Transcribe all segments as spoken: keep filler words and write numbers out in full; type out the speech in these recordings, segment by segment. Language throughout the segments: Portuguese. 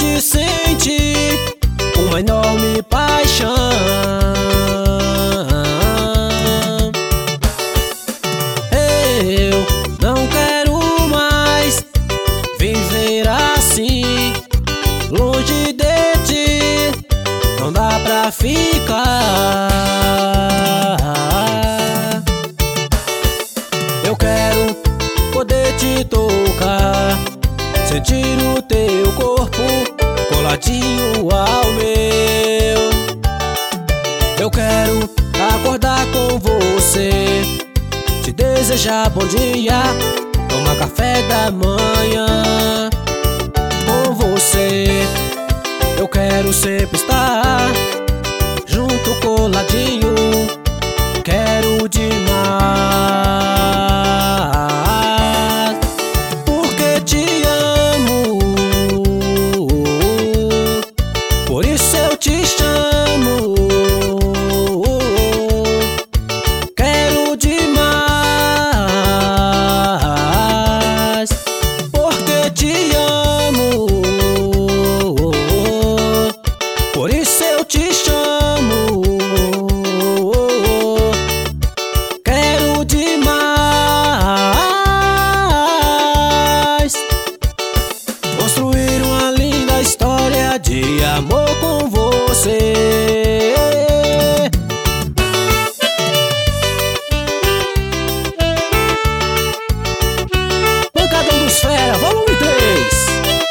pode sentir uma enorme paixão. Eu não quero mais viver assim, longe de ti, não dá pra ficar. Eu quero poder te tocar, sentir o teu corpo coladinho ao meu. Eu quero acordar com você, te desejar bom dia, tomar café da manhã com você. Eu quero sempre estar junto, coladinho, quero demais, porque te amo, por isso eu te chamo. Quero demais, porque te amo, por isso eu te chamo. Quero demais construir uma linda história de amor com você. Pancadão dos Fera, volume três.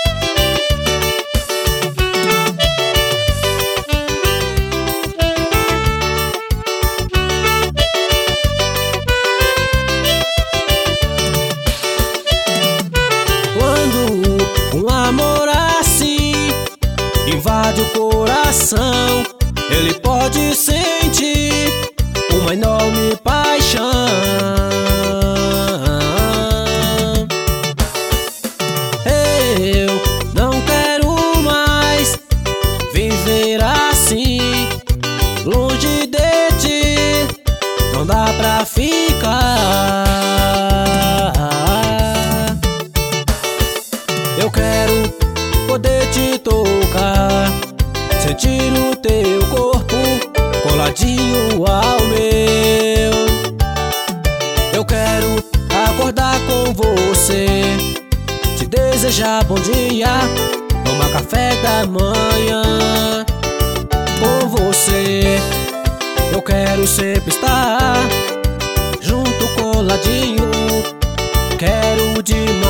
Um amor assim invade o coração, ele pode sentir uma enorme paixão. Eu não quero mais viver assim, longe de ti, não dá pra ficar. Eu quero poder te tocar, sentir o teu corpo coladinho ao meu. Eu quero acordar com você, te desejar bom dia, tomar café da manhã com você. Eu quero sempre estar junto, coladinho, quero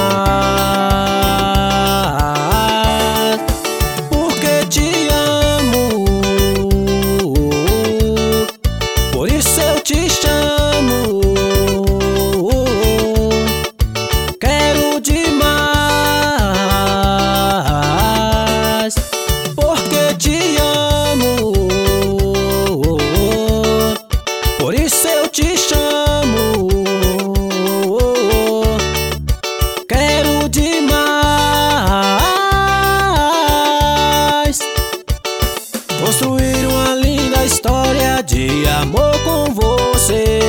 demais, porque te amo, por isso eu te chamo. Quero demais, porque te amo, por isso eu te chamo. Quero demais construir uma linda história de amor com você.